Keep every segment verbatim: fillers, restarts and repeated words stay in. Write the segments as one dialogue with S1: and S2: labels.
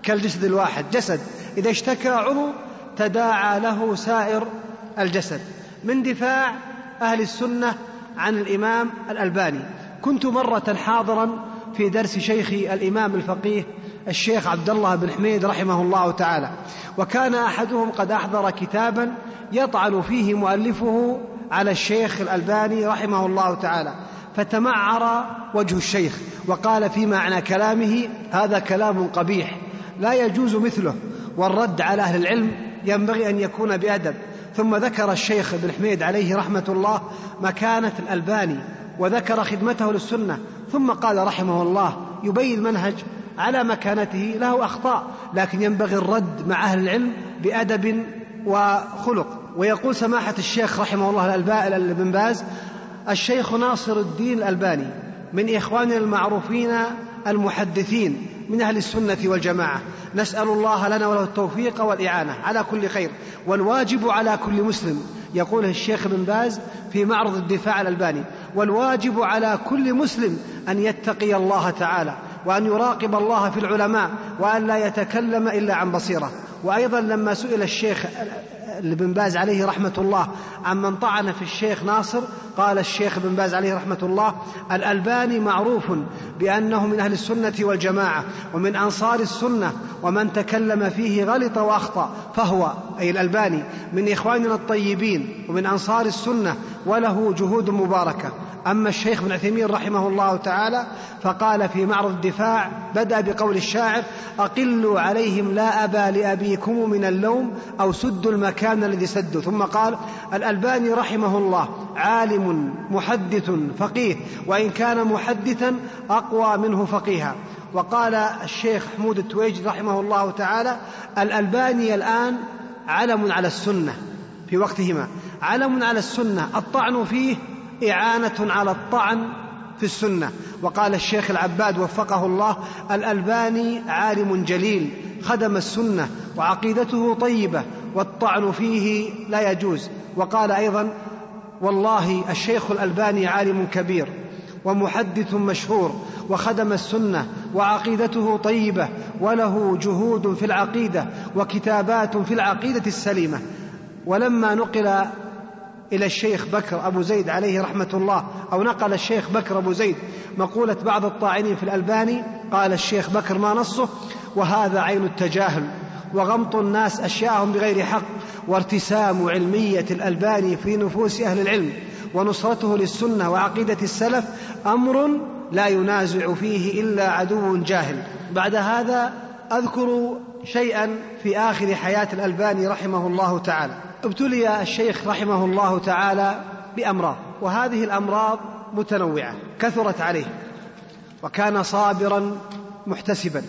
S1: كالجسد الواحد، جسد إذا اشتكى عضو تداعى له سائر الجسد. من دفاع أهل السنة عن الإمام الألباني: كنت مرة حاضرا في درس شيخي الإمام الفقيه الشيخ عبد الله بن حميد رحمه الله تعالى، وكان أحدهم قد أحضر كتابا يطعن فيه مؤلفه على الشيخ الألباني رحمه الله تعالى، فتمعر وجه الشيخ وقال في معنى كلامه: هذا كلام قبيح لا يجوز مثله، والرد على أهل العلم ينبغي أن يكون بأدب. ثم ذكر الشيخ ابن حميد عليه رحمة الله مكانة الألباني وذكر خدمته للسنة، ثم قال رحمه الله يبين المنهج على مكانته، له أخطاء لكن ينبغي الرد مع أهل العلم بأدب وخلق. ويقول سماحة الشيخ رحمه الله الألباني بن باز: الشيخ ناصر الدين الألباني من إخواننا المعروفين المحدثين من أهل السنة والجماعة، نسأل الله لنا وله التوفيق والإعانة على كل خير، والواجب على كل مسلم، يقول الشيخ بن باز في معرض الدفاع الألباني، والواجب على كل مسلم أن يتقي الله تعالى وأن يراقب الله في العلماء وأن لا يتكلم إلا عن بصيرة. وأيضا لما سئل الشيخ ابن باز عليه رحمة الله عن من طعن في الشيخ ناصر، قال الشيخ ابن باز عليه رحمة الله: الألباني معروف بأنه من أهل السنة والجماعة ومن أنصار السنة، ومن تكلم فيه غلط وأخطأ، فهو أي الألباني من إخواننا الطيبين ومن أنصار السنة وله جهود مباركة. أما الشيخ ابن عثيمين رحمه الله تعالى فقال في معرض الدفاع، بدأ بقول الشاعر: أقلوا عليهم لا أبا لأبيكم من اللوم أو سدوا المكان الذي سدوا. ثم قال: الألباني رحمه الله عالم محدث فقيه، وإن كان محدثا أقوى منه فقيها. وقال الشيخ حمود التويجري رحمه الله تعالى: الألباني الآن علم على السنة في وقتهما، علم على السنة، الطعن فيه إعانة على الطعن في السنة. وقال الشيخ العباد وفقه الله: الألباني عالم جليل خدم السنة وعقيدته طيبة والطعن فيه لا يجوز. وقال أيضا: والله الشيخ الألباني عالم كبير ومحدث مشهور وخدم السنة وعقيدته طيبة وله جهود في العقيدة وكتابات في العقيدة السليمة. ولما نقل إلى الشيخ بكر أبو زيد عليه رحمة الله، أو نقل الشيخ بكر أبو زيد مقولة بعض الطاعنين في الألباني، قال الشيخ بكر ما نصه: وهذا عين التجاهل وغمط الناس أشياءهم بغير حق، وارتسام علمية الألباني في نفوس أهل العلم ونصرته للسنة وعقيدة السلف أمر لا ينازع فيه إلا عدو جاهل. بعد هذا أذكر شيئا في آخر حياة الألباني رحمه الله تعالى. ابتلي الشيخ رحمه الله تعالى بأمراض، وهذه الأمراض متنوعة كثرت عليه، وكان صابرا محتسبا.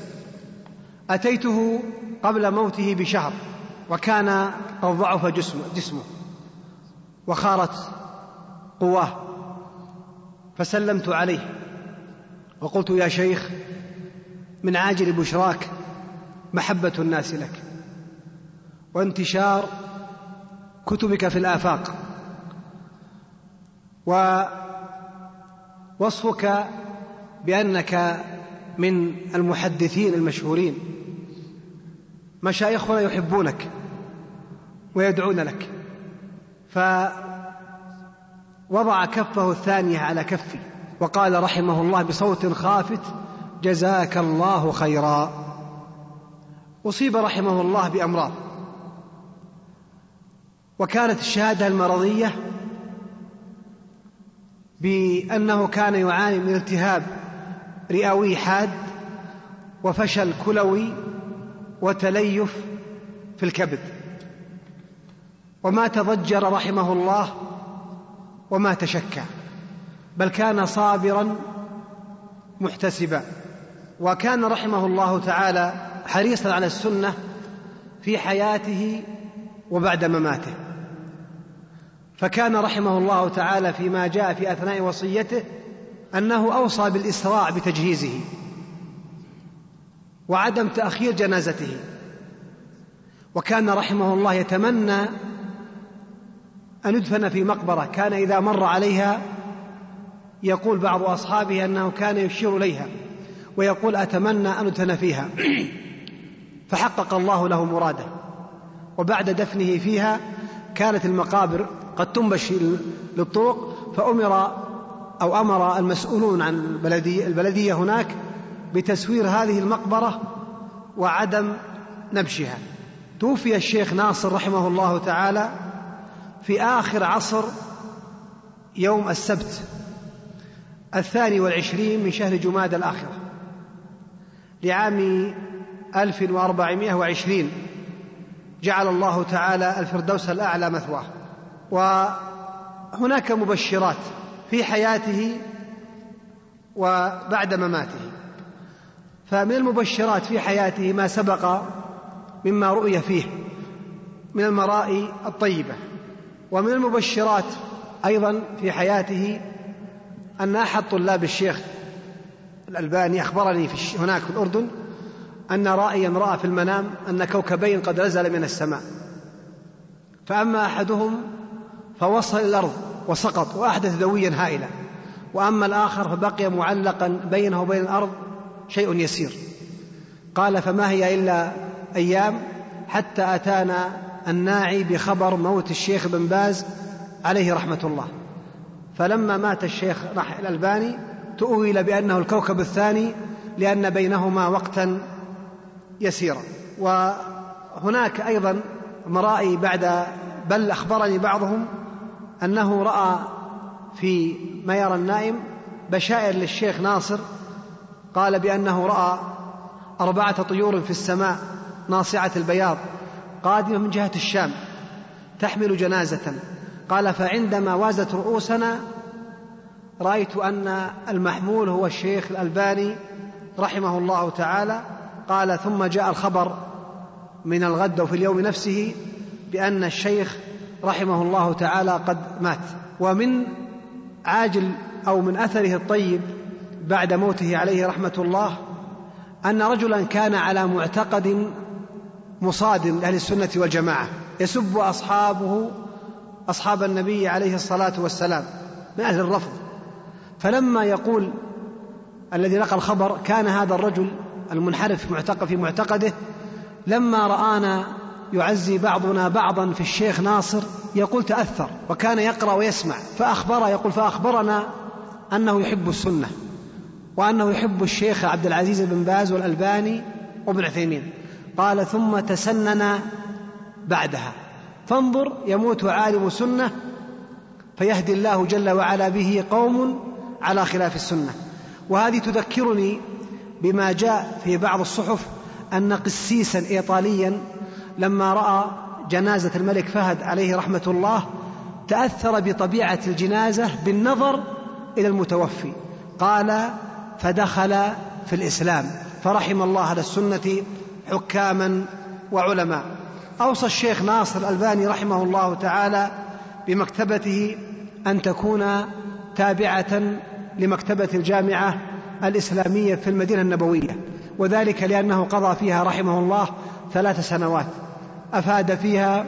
S1: أتيته قبل موته بشهر وكان قد ضعف جسمه, جسمه وخارت قواه، فسلمت عليه وقلت: يا شيخ، من عاجل بشراك محبة الناس لك وانتشار كتبك في الآفاق، ووصفك بأنك من المحدثين المشهورين، مشايخنا يحبونك ويدعون لك. فوضع كفه الثانية على كفي وقال رحمه الله بصوت خافت: جزاك الله خيرا. أصيب رحمه الله بأمراض، وكانت الشهادة المرضية بأنه كان يعاني من التهاب رئوي حاد وفشل كلوي وتليف في الكبد، وما تضجر رحمه الله وما تشكى، بل كان صابرا محتسبا. وكان رحمه الله تعالى حريصا على السنة في حياته وبعد مماته، فكان رحمه الله تعالى فيما جاء في أثناء وصيته أنه أوصى بالإسراع بتجهيزه وعدم تأخير جنازته. وكان رحمه الله يتمنى أن يدفن في مقبرة، كان إذا مر عليها يقول بعض أصحابه أنه كان يشير إليها ويقول: أتمنى أن أدفن فيها. فحقق الله له مراده. وبعد دفنه فيها كانت المقابر قد تنبش للطرق، فأمر أو أمر المسؤولون عن البلدية, البلدية هناك بتسوير هذه المقبرة وعدم نبشها. توفي الشيخ ناصر رحمه الله تعالى في آخر عصر يوم السبت الثاني والعشرين من شهر جمادى الآخرة لعام ألف وأربعمائة وعشرين، جعل الله تعالى الفردوس الأعلى مثواه. وهناك مبشرات في حياته وبعد مماته. فمن المبشرات في حياته ما سبق مما رؤي فيه من المرائي الطيبة. ومن المبشرات أيضا في حياته أن أحد طلاب الشيخ الألباني أخبرني في هناك في الأردن أن رائيا رأى في المنام أن كوكبين قد نزل من السماء، فأما أحدهم فوصل إلى الأرض وسقط وأحدث دويا هائلا، وأما الآخر فبقي معلقا بينه وبين الأرض شيء يسير. قال فما هي إلا أيام حتى أتانا الناعي بخبر موت الشيخ بن باز عليه رحمة الله. فلما مات الشيخ الألباني تؤول بأنه الكوكب الثاني لأن بينهما وقتا يسيرا. وهناك أيضا مرائي بعد، بل أخبرني بعضهم أنه رأى في ما يرى النائم بشائر للشيخ ناصر، قال بأنه رأى أربعة طيور في السماء ناصعة البياض قادمة من جهة الشام تحمل جنازة. قال فعندما وازت رؤوسنا رأيت أن المحمول هو الشيخ الألباني رحمه الله تعالى. قال ثم جاء الخبر من الغد وفي اليوم نفسه بأن الشيخ رحمه الله تعالى قد مات. ومن عاجل أو من أثره الطيب بعد موته عليه رحمة الله أن رجلا كان على معتقد مصادم لأهل السنة والجماعة، يسب أصحابه أصحاب النبي عليه الصلاة والسلام من أهل الرفض. فلما يقول الذي نقل الخبر كان هذا الرجل المنحرف في معتقده لما رآنا يعزي بعضنا بعضا في الشيخ ناصر يقول تأثر، وكان يقرأ ويسمع. فأخبر يقول فأخبرنا أنه يحب السنة وأنه يحب الشيخ عبد العزيز بن باز والألباني وابن عثيمين. قال ثم تسنن بعدها. فانظر يموت عالم سنة فيهدي الله جل وعلا به قوم على خلاف السنة. وهذه تذكرني بما جاء في بعض الصحف أن قسيسا إيطاليا لما رأى جنازة الملك فهد عليه رحمة الله تأثر بطبيعة الجنازة بالنظر إلى المتوفي. قال فدخل في الإسلام فرحم الله على السنة حكاما وعلماء. أوصى الشيخ ناصر الألباني رحمه الله تعالى بمكتبته أن تكون تابعة لمكتبة الجامعة الإسلامية في المدينة النبوية، وذلك لأنه قضى فيها رحمه الله ثلاث سنوات أفاد فيها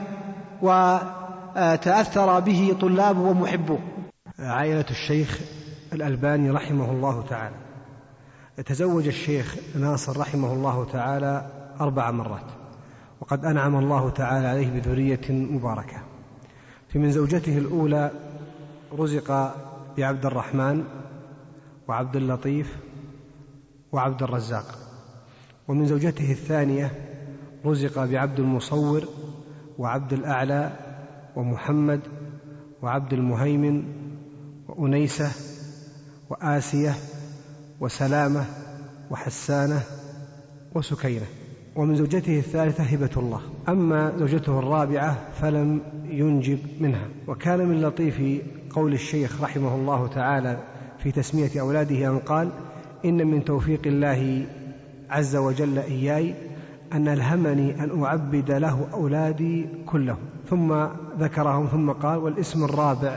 S1: وتأثر به طلابه ومحبوه. عائلة الشيخ الألباني رحمه الله تعالى. تزوج الشيخ ناصر رحمه الله تعالى أربع مرات، وقد أنعم الله تعالى عليه بذرية مباركة. في من زوجته الأولى رزق بعبد الرحمن وعبد اللطيف وعبد الرزاق، ومن زوجته الثانية رزق بعبد المصور وعبد الأعلى ومحمد وعبد المهيمن وأنيسة وآسية وسلامة وحسانة وسكينة، ومن زوجته الثالثة هبة الله. أما زوجته الرابعة فلم ينجب منها. وكان من لطيف قول الشيخ رحمه الله تعالى في تسمية أولاده أن قال إن من توفيق الله عز وجل إياي أن ألهمني أن أعبد له أولادي كلهم، ثم ذكرهم ثم قال والاسم الرابع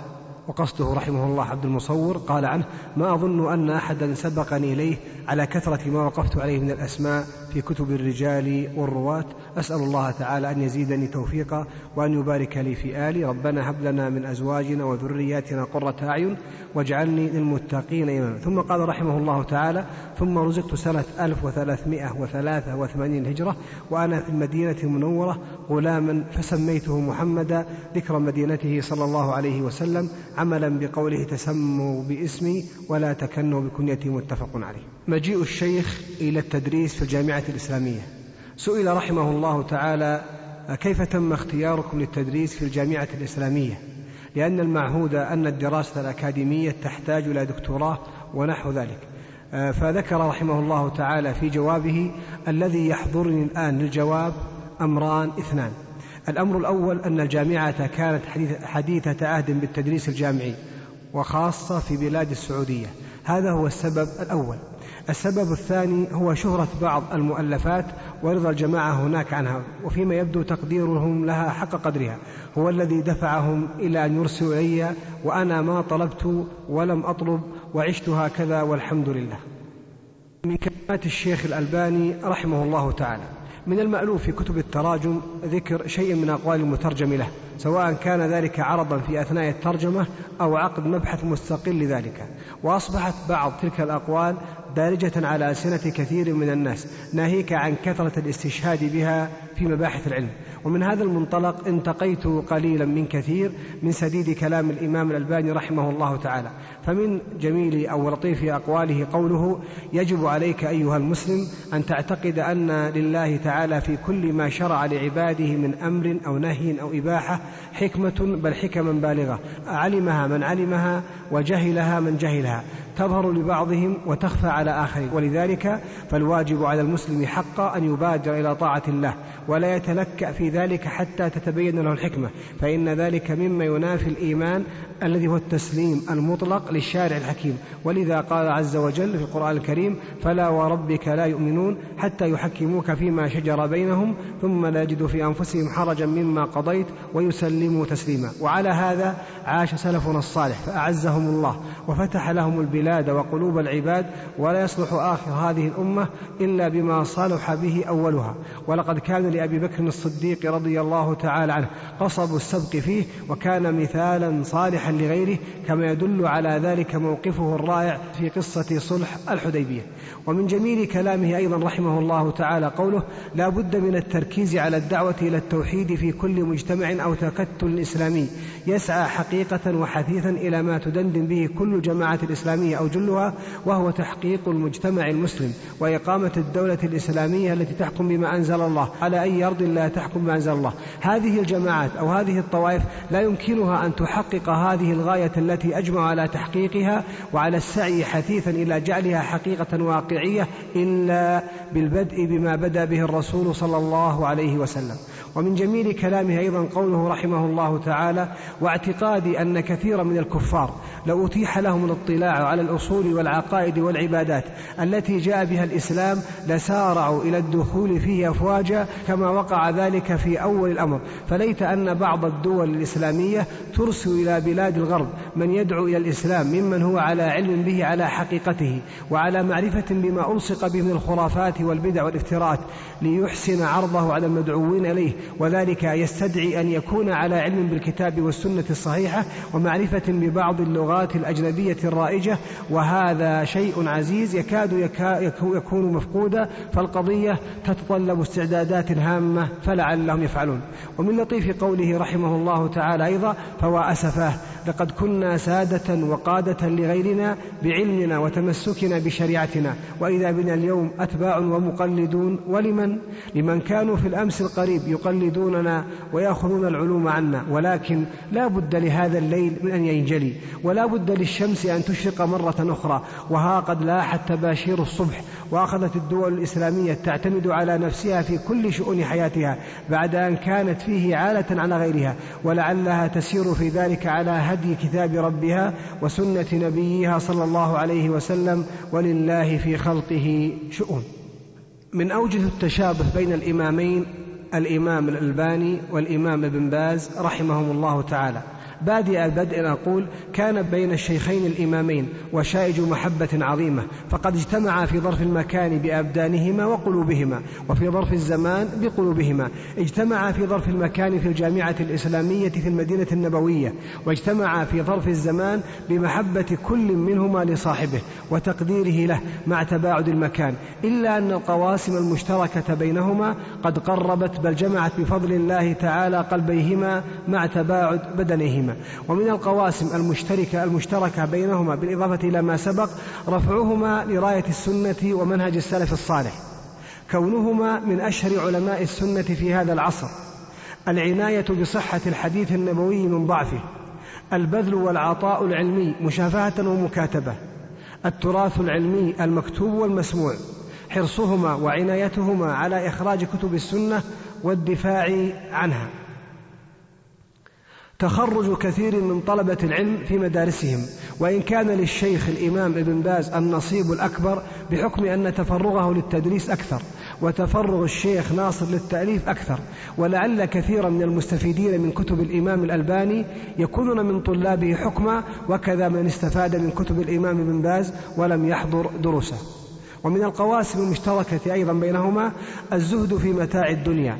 S1: وقصده رحمه الله عبد المصور، قال عنه: ما أظن أن أحدا سبقني إليه على كثرة ما وقفت عليه من الأسماء في كتب الرجال والرواة. أسأل الله تعالى أن يزيدني توفيقا وأن يبارك لي في آلي. ربنا هب لنا من أزواجنا وذرياتنا قرة أعين واجعلني للمتقين إماما. ثم قال رحمه الله تعالى: ثم رزقت سنة ألف وثلاثمائة وثلاثة وثمانين هجرة وأنا في المدينة المنورة غلاما فسميته محمدا ذكر مدينته صلى الله عليه وسلم، عملا بقوله: تسموا باسمي ولا تكنوا بكنيتي. متفق عليه. مجيء الشيخ إلى التدريس في الجامعة الإسلامية. سئل رحمه الله تعالى: كيف تم اختياركم للتدريس في الجامعة الإسلامية؟ لأن المعهود أن الدراسة الأكاديمية تحتاج إلى دكتوراه ونحو ذلك. فذكر رحمه الله تعالى في جوابه: الذي يحضرني الآن للجواب أمران اثنان. الأمر الأول أن الجامعة كانت حديثة عهد بالتدريس الجامعي، وخاصة في بلاد السعودية. هذا هو السبب الأول. السبب الثاني هو شهرة بعض المؤلفات ورضا الجماعة هناك عنها، وفيما يبدو تقديرهم لها حق قدرها هو الذي دفعهم إلى أن يرسلوا إلي، وأنا ما طلبت ولم أطلب وعشت هكذا والحمد لله. من كلمات الشيخ الألباني رحمه الله تعالى: من المألوف في كتب التراجم ذكر شيء من أقوال المترجم له، سواء كان ذلك عرضا في أثناء الترجمة أو عقد مبحث مستقل لذلك، وأصبحت بعض تلك الأقوال دارجة على ألسنة كثير من الناس، ناهيك عن كثرة الاستشهاد بها في مباحث العلم. ومن هذا المنطلق انتقيت قليلا من كثير من سديد كلام الإمام الألباني رحمه الله تعالى. فمن جميل أو لطيف أقواله قوله: يجب عليك أيها المسلم أن تعتقد أن لله تعالى في كل ما شرع لعباده من أمر أو نهي أو إباحة حكمة، بل حكما بالغة، علمها من علمها وجهلها من جهلها، تظهر لبعضهم وتخفى على آخرين. ولذلك فالواجب على المسلم حقا أن يبادر إلى طاعة الله ولا يتلكأ في ذلك حتى تتبين له الحكمة، فإن ذلك مما ينافي الإيمان الذي هو التسليم المطلق للشارع الحكيم. ولذا قال عز وجل في القرآن الكريم: فلا وربك لا يؤمنون حتى يحكموك فيما شجر بينهم ثم لا يجدوا في أنفسهم حرجا مما قضيت ويسلموا تسليما. وعلى هذا عاش سلفنا الصالح فأعزهم الله وفتح لهم البلاد وقلوب العباد، ولا يصلح آخر هذه الأمة إلا بما صلح به أولها. ولقد كان لأبي بكر الصديق رضي الله تعالى عنه قصب السبق فيه، وكان مثالا صالحا لغيره، كما يدل على ذلك موقفه الرائع في قصة صلح الحديبية. ومن جميل كلامه أيضا رحمه الله تعالى قوله: لا بد من التركيز على الدعوة إلى التوحيد في كل مجتمع أو تكتل إسلامي يسعى حقيقة وحثيثا إلى ما تدندن به كل جماعة الإسلامية أو جلها، وهو تحقيق المجتمع المسلم وإقامة الدولة الإسلامية التي تحكم بما أنزل الله على أي أرض لا تحكم بما أنزل الله. هذه الجماعات أو هذه الطوائف لا يمكنها أن تحقق هذه الغاية التي أجمع على تحقيقها وعلى السعي حثيثا إلى جعلها حقيقة واقعية إلا بالبدء بما بدأ به الرسول صلى الله عليه وسلم. ومن جميل كلامه أيضا قوله رحمه الله تعالى: واعتقادي أن كثيرا من الكفار لو أتيح لهم الاطلاع على الأصول والعقائد والعبادات التي جاء بها الإسلام لسارعوا إلى الدخول فيه أفواجا، كما وقع ذلك في أول الأمر. فليت أن بعض الدول الإسلامية ترسل إلى بلاد الغرب من يدعو إلى الإسلام ممن هو على علم به على حقيقته وعلى معرفة بما ألصق به من الخرافات والبدع والافتراءات، ليحسن عرضه على المدعوين إليه، وذلك يستدعي أن يكون على علم بالكتاب والسنة الصحيحة ومعرفة ببعض اللغات الأجنبية الرائجة، وهذا شيء عزيز يكاد يكون مفقودا، فالقضية تتطلب استعدادات هامة فلعلهم يفعلون. ومن لطيف قوله رحمه الله تعالى أيضا: فوا أسفاه لقد كنا سادة وقادة لغيرنا بعلمنا وتمسكنا بشريعتنا، وإذا بنا اليوم أتباع ومقلدون. ولمن؟ لمن كانوا في الأمس القريب يقلدوننا ويأخذون العلوم عنا، ولكن لا بد لهذا الليل من أن ينجلي، ولا بد للشمس أن تشرق مرة أخرى. وها قد لاحت تباشير الصبح، وأخذت الدول الإسلامية تعتمد على نفسها في كل شؤون حياتها بعد أن كانت فيه عالة على غيرها، ولعلها تسير في ذلك على هدي كتاب ربها وسنة نبيها صلى الله عليه وسلم، ولله في خلقه شؤون. من أوجه التشابه بين الإمامين الإمام الألباني والإمام ابن باز رحمهم الله تعالى بادئ البدء أقول كان بين الشيخين الإمامين وشائج محبة عظيمة، فقد اجتمعا في ظرف المكان بأبدانهما وقلوبهما، وفي ظرف الزمان بقلوبهما. اجتمعا في ظرف المكان في الجامعة الإسلامية في المدينة النبوية، واجتمعا في ظرف الزمان بمحبة كل منهما لصاحبه وتقديره له مع تباعد المكان، إلا أن القواسم المشتركة بينهما قد قربت بل جمعت بفضل الله تعالى قلبيهما مع تباعد بدنيهما. ومن القواسم المشتركة المشتركة بينهما بالإضافة إلى ما سبق رفعهما لراية السنة ومنهج السلف الصالح، كونهما من أشهر علماء السنة في هذا العصر، العناية بصحة الحديث النبوي من ضعفه، البذل والعطاء العلمي مشافهة ومكاتبة، التراث العلمي المكتوب والمسموع، حرصهما وعنايتهما على إخراج كتب السنة والدفاع عنها، تخرج كثير من طلبة العلم في مدارسهم، وإن كان للشيخ الإمام ابن باز النصيب الأكبر بحكم أن تفرغه للتدريس أكثر، وتفرغ الشيخ ناصر للتأليف أكثر، ولعل كثيرا من المستفيدين من كتب الإمام الألباني يكونون من طلابه حكما، وكذا من استفاد من كتب الإمام ابن باز ولم يحضر دروسه. ومن القواسم المشتركة أيضا بينهما الزهد في متاع الدنيا،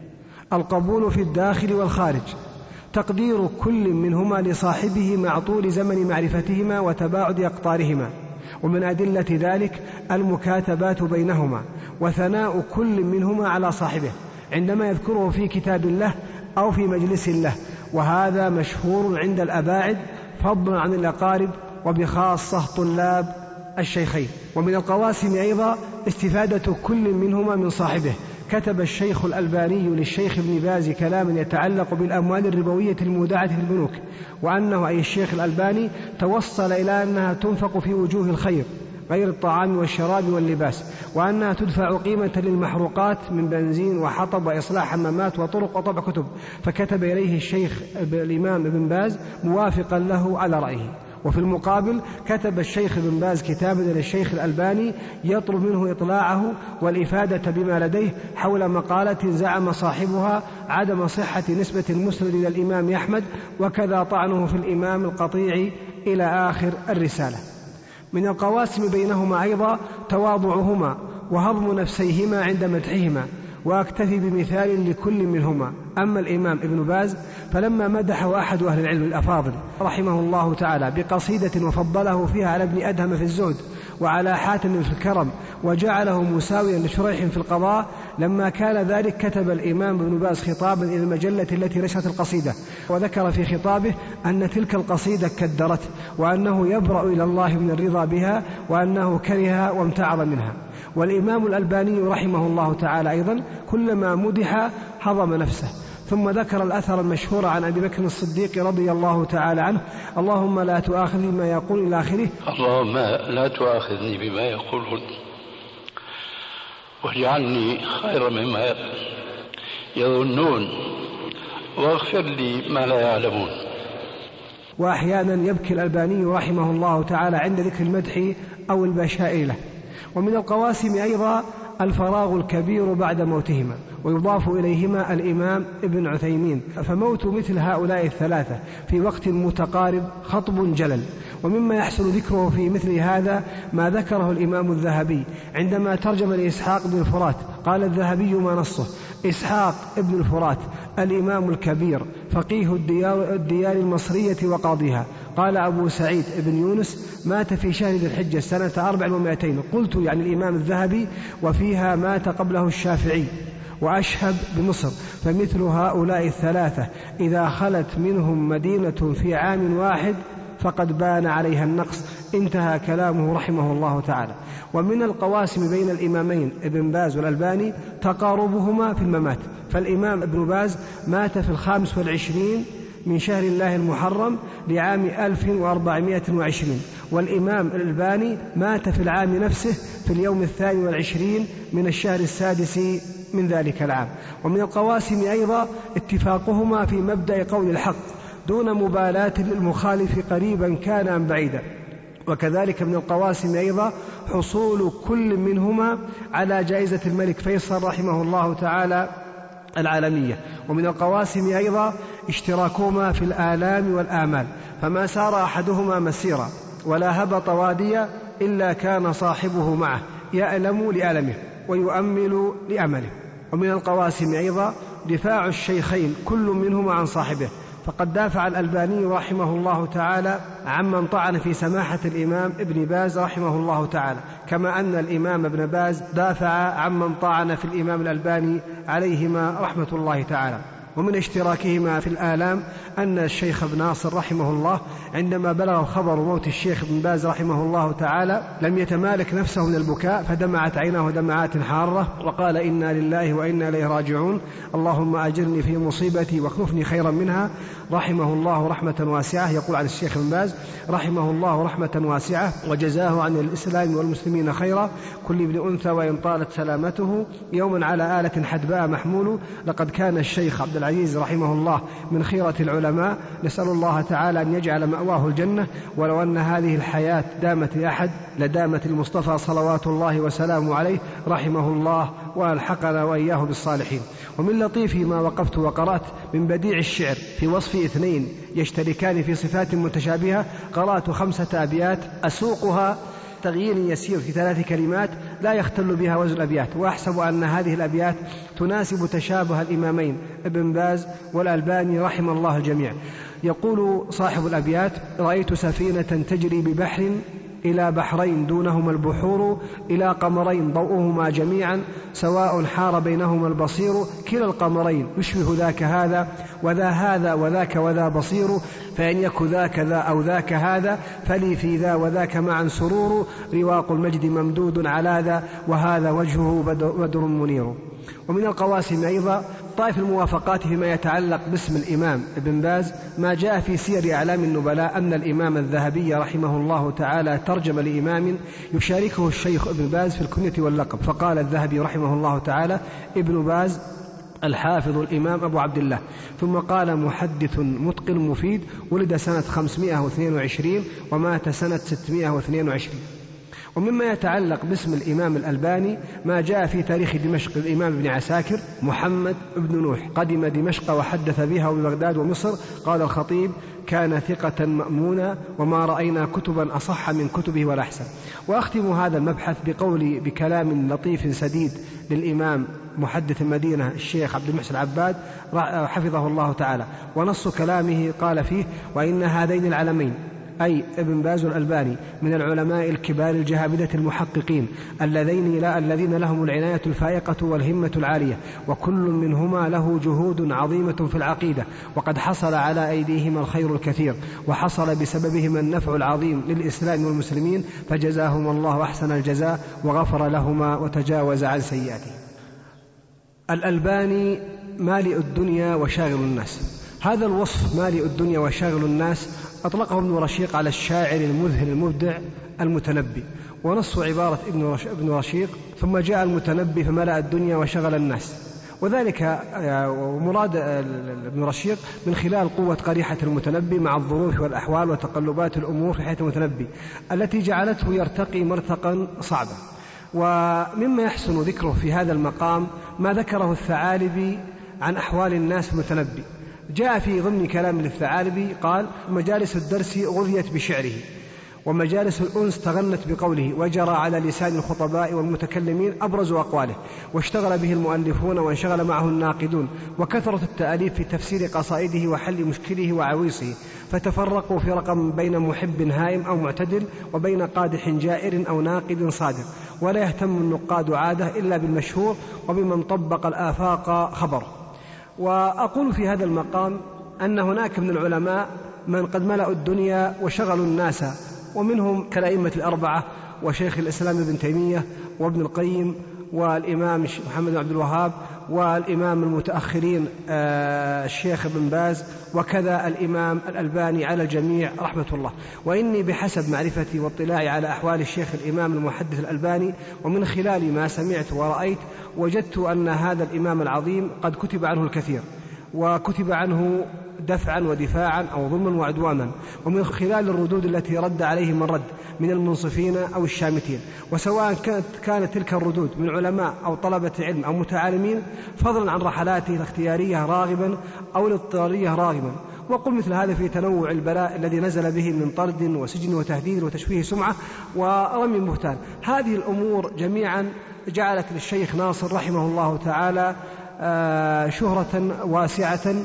S1: القبول في الداخل والخارج، تقدير كل منهما لصاحبه مع طول زمن معرفتهما وتباعد أقطارهما. ومن أدلة ذلك المكاتبات بينهما، وثناء كل منهما على صاحبه عندما يذكره في كتاب الله أو في مجلس الله، وهذا مشهور عند الأباعد فضلا عن الأقارب، وبخاصة طلاب الشيخين. ومن القواسم أيضا استفادة كل منهما من صاحبه. كتب الشيخ الألباني للشيخ ابن باز كلاما يتعلق بالأموال الربوية المودعة في البنوك، وأنه أي الشيخ الألباني توصل إلى أنها تنفق في وجوه الخير غير الطعام والشراب واللباس، وأنها تدفع قيمة للمحروقات من بنزين وحطب وإصلاح حمامات وطرق وطبع كتب. فكتب إليه الشيخ الإمام ابن باز موافقا له على رأيه. وفي المقابل كتب الشيخ ابن باز كتابا للشيخ الألباني يطلب منه إطلاعه والإفادة بما لديه حول مقالة زعم صاحبها عدم صحة نسبة المسند إلى الإمام أحمد، وكذا طعنه في الإمام القطيع إلى آخر الرسالة. من القواسم بينهما أيضا تواضعهما وهضم نفسيهما عند مدحهما، وأكتفي بمثال لكل منهما. أما الإمام ابن باز فلما مدحه أحد أهل العلم الأفاضل رحمه الله تعالى بقصيدة وفضله فيها على ابن أدهم في الزهد وعلى حاتم في الكرم، وجعله مساويا لشريح في القضاء، لما كان ذلك كتب الإمام ابن باز خطابا إلى المجلة التي نشرت القصيدة، وذكر في خطابه أن تلك القصيدة كدرته، وأنه يبرأ إلى الله من الرضا بها، وأنه كرهها وامتعض منها. والإمام الألباني رحمه الله تعالى أيضا كلما مدح هضم نفسه. ثم ذكر الأثر المشهور عن أبي بكر الصديق رضي الله تعالى عنه: اللهم لا تؤاخذني بما يقول إلى آخره.
S2: اللهم لا تؤاخذني بما يقولون واجعلني خيرا مما يظنون واغفر لي ما لا يعلمون.
S1: وأحيانا يبكي الألباني رحمه الله تعالى عند ذكر المدح أو البشائر له. ومن القواسم أيضا الفراغ الكبير بعد موتهما، ويضاف إليهما الإمام ابن عثيمين، فموت مثل هؤلاء الثلاثة في وقت متقارب خطب جلل. ومما يحسن ذكره في مثل هذا ما ذكره الإمام الذهبي عندما ترجم لإسحاق بن الفرات، قال الذهبي ما نصه: إسحاق ابن الفرات الإمام الكبير فقيه الديار, الديار المصرية وقاضيها. قال أبو سعيد بن يونس مات في شهر ذي الحجة سنة أربع ومائتين، قلت يعني الإمام الذهبي، وفيها مات قبله الشافعي وأشهب بمصر. فمثل هؤلاء الثلاثة إذا خلت منهم مدينة في عام واحد فقد بان عليها النقص. انتهى كلامه رحمه الله تعالى. ومن القواسم بين الإمامين ابن باز والألباني تقاربهما في الممات، فالإمام ابن باز مات في الخامس والعشرين من شهر الله المحرم لعام ألف وأربعمائة وعشرين، والإمام الألباني مات في العام نفسه في اليوم الثاني والعشرين من الشهر السادس من ذلك العام. ومن القواسم أيضا اتفاقهما في مبدأ قول الحق دون مبالاة للمخالف قريبا كان أم بعيدا. وكذلك من القواسم أيضا حصول كل منهما على جائزة الملك فيصل رحمه الله تعالى العالمية. ومن القواسم أيضا اشتراكهما في الآلام والآمال، فما سار أحدهما مسيرا ولا هبط واديا إلا كان صاحبه معه يألم لألمه ويؤمل لأمله. ومن القواسم أيضا دفاع الشيخين كل منهما عن صاحبه، فقد دافع الألباني رحمه الله تعالى عمن طعن في سماحة الإمام ابن باز رحمه الله تعالى، كما أن الإمام ابن باز دافع عمن طعن في الإمام الألباني عليهما رحمة الله تعالى. ومن اشتراكهما في الآلام أن الشيخ ابن ناصر رحمه الله عندما بلغ خبر موت الشيخ ابن باز رحمه الله تعالى لم يتمالك نفسه من البكاء، فدمعت عيناه دمعات حارة وقال: إنا لله وإنا إليه راجعون، اللهم أجرني في مصيبتي واخلفني خيرا منها، رحمه الله رحمة واسعة. يقول عن الشيخ ابن باز رحمه الله رحمة واسعة وجزاه عن الإسلام والمسلمين خيرا، كل ابن أنثى وإن طالت سلامته، يوما على آلة حدباء محمول، لقد كان الشيخ عبد العزيز رحمه الله من خيرة العلماء، نسأل الله تعالى أن يجعل مأواه الجنة، ولو أن هذه الحياة دامت لأحد لدامت المصطفى صلوات الله وسلامه عليه رحمه الله، وألحقنا وإياه بالصالحين. ومن لطيف ما وقفت وقرأت من بديع الشعر في وصف اثنين يشتركان في صفات متشابهة، قرأت خمسة أبيات أسوقها تغيير يسير في ثلاث كلمات لا يختل بها وزن الأبيات، وأحسب أن هذه الأبيات تناسب تشابه الإمامين ابن باز والألباني رحم الله الجميع. يقول صاحب الأبيات: رأيت سفينة تجري ببحر إلى بحرين دونهما البحور، إلى قمرين ضوءهما جميعا سواء حار بينهما البصير، كلا القمرين يشبه ذاك هذا، وذا هذا وذاك وذا بصير، فإن يك ذاك ذا أو ذاك هذا، فلي في ذا وذاك معا سرور، رواق المجد ممدود على ذا، وهذا وجهه بدر منير. ومن القواسم أيضا طائف الموافقات فيما يتعلق باسم الإمام ابن باز ما جاء في سير أعلام النبلاء أن الإمام الذهبي رحمه الله تعالى ترجم لإمام يشاركه الشيخ ابن باز في الكنية واللقب، فقال الذهبي رحمه الله تعالى: ابن باز الحافظ الإمام أبو عبد الله. ثم قال: محدث متقن مفيد، ولد سنة خمسمائة واثنين وعشرين ومات سنة ستمائة واثنين وعشرين. ومما يتعلق باسم الإمام الألباني ما جاء في تاريخ دمشق الإمام ابن عساكر: محمد بن نوح قدم دمشق وحدث بها وبغداد ومصر، قال الخطيب: كان ثقة مأمونا وما رأينا كتبا أصح من كتبه ولا أحسن. وأختم هذا المبحث بقولي بكلام لطيف سديد للإمام محدث المدينة الشيخ عبد المحسن العباد حفظه الله تعالى، ونص كلامه قال فيه: وإن هذين العلمين أي ابن باز والألباني من العلماء الكبار الجهابذة المحققين الذين لا الذين لهم العناية الفائقة والهمة العالية، وكل منهما له جهود عظيمة في العقيدة، وقد حصل على أيديهما الخير الكثير، وحصل بسببهما النفع العظيم للإسلام والمسلمين، فجزاهما الله أحسن الجزاء وغفر لهما وتجاوز عن سيئاتهم. الألباني مالئ الدنيا وشاغل الناس. هذا الوصف مالئ الدنيا وشاغل الناس أطلقه ابن رشيق على الشاعر المذهل المبدع المتنبي، ونص عبارة ابن رشيق: ثم جاء المتنبي فملأ الدنيا وشغل الناس. وذلك مراد ابن رشيق من خلال قوة قريحة المتنبي مع الظروف والأحوال وتقلبات الأمور في حياة المتنبي التي جعلته يرتقي مرتقا صعبا. ومما يحسن ذكره في هذا المقام ما ذكره الثعالبي عن أحوال الناس المتنبي. جاء في ضمن كلام للثعالبي قال: مجالس الدرس غذيت بشعره، ومجالس الأنس تغنت بقوله، وجرى على لسان الخطباء والمتكلمين أبرز أقواله، واشتغل به المؤلفون وانشغل معه الناقدون، وكثرت التأليف في تفسير قصائده وحل مشكله وعويصه، فتفرقوا فرقا بين محب هائم أو معتدل، وبين قادح جائر أو ناقد صادق، ولا يهتم النقاد عادة إلا بالمشهور وبمن طبق الآفاق خبر. وأقول في هذا المقام أن هناك من العلماء من قد ملأوا الدنيا وشغلوا الناس، ومنهم كالأئمة الأربعة وشيخ الإسلام ابن تيمية وابن القيم والإمام محمد بن عبد الوهاب والإمام المتأخرين الشيخ ابن باز، وكذا الإمام الألباني على الجميع رحمة الله. وإني بحسب معرفتي واطلاعي على أحوال الشيخ الإمام المحدث الألباني ومن خلال ما سمعت ورأيت، وجدت أن هذا الإمام العظيم قد كتب عنه الكثير، وكتب عنه دفعا ودفاعا أو ظلما وعدوانا، ومن خلال الردود التي رد عليه من رد من المنصفين أو الشامتين، وسواء كانت, كانت تلك الردود من علماء أو طلبة علم أو متعالمين، فضلا عن رحلاته الاختيارية راغبا أو الاضطرارية راغبا. وقل مثل هذا في تنوع البلاء الذي نزل به من طرد وسجن وتهديد وتشويه سمعة ورمي بهتان. هذه الأمور جميعا جعلت للشيخ ناصر رحمه الله تعالى شهرة واسعة،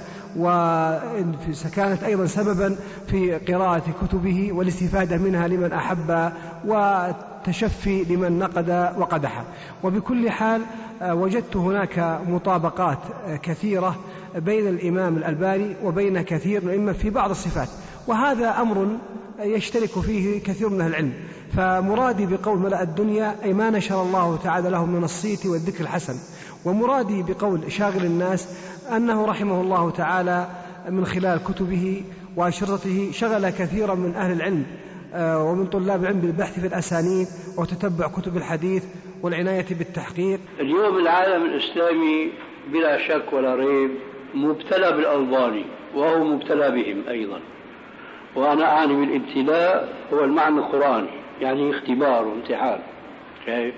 S1: وكانت أيضا سببا في قراءة كتبه والاستفادة منها لمن أحب وتشفي لمن نقد وقدح. وبكل حال وجدت هناك مطابقات كثيرة بين الإمام الألباني وبين كثير من الأئمة في بعض الصفات، وهذا أمر يشترك فيه كثير من العلم. فمرادي بقول ملأ الدنيا أي ما نشر الله تعالى له من الصيت والذكر الحسن، ومرادي بقول شاغل الناس أنه رحمه الله تعالى من خلال كتبه وأشرطته شغل كثيرا من أهل العلم ومن طلاب العلم بالبحث في الأسانيد وتتبع كتب الحديث والعناية بالتحقيق.
S2: اليوم العالم الإسلامي بلا شك ولا ريب مبتلى بالألباني وهو مبتلى بهم أيضا، وأنا أعني بالابتلاء هو المعنى القرآني، يعني اختبار وامتحان. شايف؟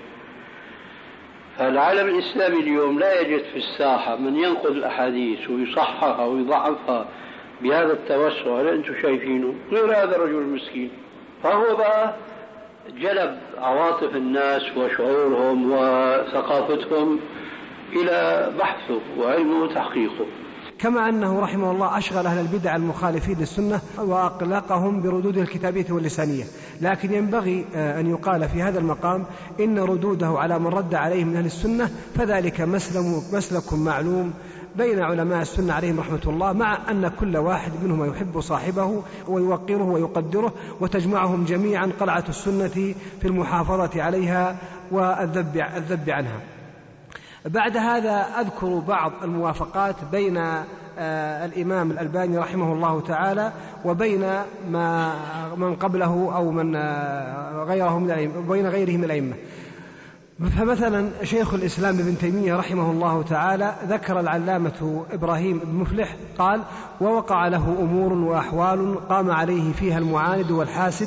S2: فالعالم الإسلامي اليوم لا يجد في الساحة من ينقل الأحاديث ويصححها ويضعفها بهذا التوسع اللي أنتم شايفينه غير هذا الرجل المسكين. فهو بقى جلب عواطف الناس وشعورهم وثقافتهم إلى بحثه وعلمه وتحقيقه.
S1: كما أنه رحمه الله أشغل أهل البدع المخالفين للسنة وأقلقهم بردوده الكتابية واللسانية، لكن ينبغي أن يقال في هذا المقام إن ردوده على من رد عليه من أهل السنة فذلك مسلك معلوم بين علماء السنة عليهم رحمة الله، مع أن كل واحد منهم يحب صاحبه ويوقره ويقدره، وتجمعهم جميعا قلعة السنة في المحافظة عليها والذب عنها. بعد هذا أذكر بعض الموافقات بين الإمام الألباني رحمه الله تعالى وبين ما من قبله أو من غيره من الأئمة بين غيره من الأئمة. فمثلا شيخ الإسلام ابن تيمية رحمه الله تعالى ذكر العلامة إبراهيم بن مفلح قال: ووقع له أمور وأحوال قام عليه فيها المعاند والحاسد.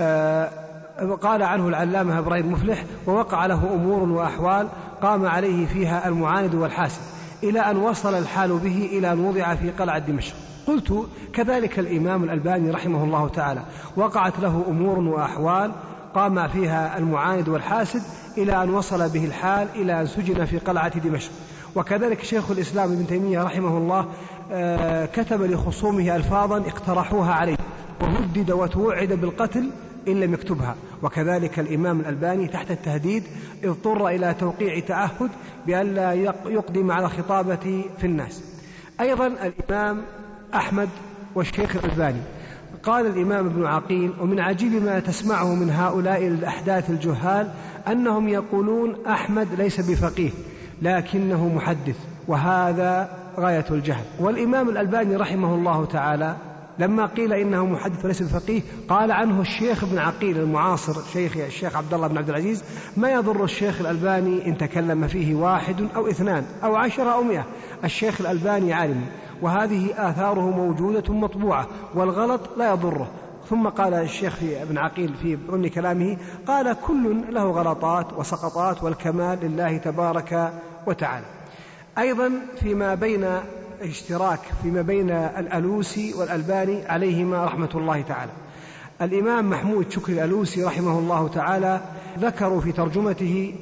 S1: قال عنه العلامة إبراهيم مفلح: ووقع له أمور وأحوال قام عليه فيها المعاند والحاسد، إلى أن وصل الحال به إلى أن وضع في قلعة دمشق. قلت: كذلك الإمام الألباني رحمه الله تعالى وقعت له أمور وأحوال قام فيها المعاند والحاسد إلى أن وصل به الحال إلى أن سجن في قلعة دمشق. وكذلك شيخ الإسلام ابن تيمية رحمه الله كتب لخصومه ألفاظا اقترحوها عليه وهدد وتوعد بالقتل إن لم يكتبها. وكذلك الإمام الألباني تحت التهديد اضطر إلى توقيع تعهد بأن لا يقدم على خطابة في الناس. أيضا الإمام أحمد والشيخ الألباني قال الإمام ابن عقيل: ومن عجيب ما تسمعه من هؤلاء الأحداث الجهال أنهم يقولون أحمد ليس بفقيه لكنه محدث، وهذا غاية الجهل. والإمام الألباني رحمه الله تعالى لما قيل إنه محدث وليس بفقيه قال عنه الشيخ ابن عقيل المعاصر شيخ الشيخ عبد الله بن عبد العزيز: ما يضر الشيخ الألباني إن تكلم فيه واحد أو اثنان أو عشرة أو مئة، الشيخ الألباني عالم وهذه آثاره موجودة مطبوعة والغلط لا يضره. ثم قال الشيخ في ابن عقيل في ضمن كلامه قال: كل له غلطات وسقطات والكمال لله تبارك وتعالى. أيضا فيما بين اشتراك فيما بين الألوسي والألباني عليهما رحمة الله تعالى، الإمام محمود شكري الألوسي رحمه الله تعالى ذكروا في ترجمته